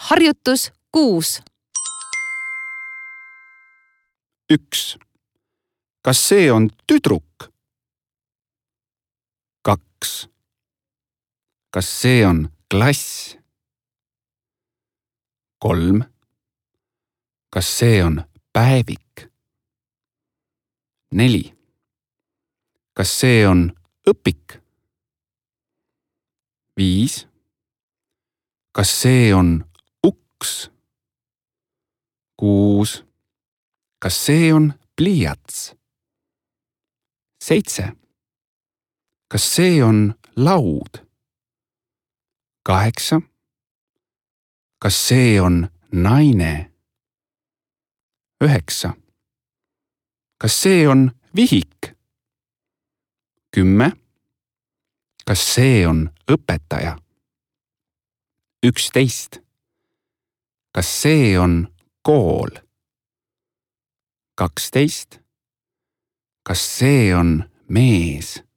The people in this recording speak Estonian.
Harjutus 6. 1. Kas see on tüdruk? 2. Kas see on klass? 3. Kas see on päevik? 4. Kas see on õpik? 5. Kas see on uks? 6. Kas see on pliiats? 7. Kas see on laud? 8. Kas see on naine? 9. Kas see on vihik? 10. Kas see on õpetaja? 11. Kas see on kool? 12. Kas see on mees?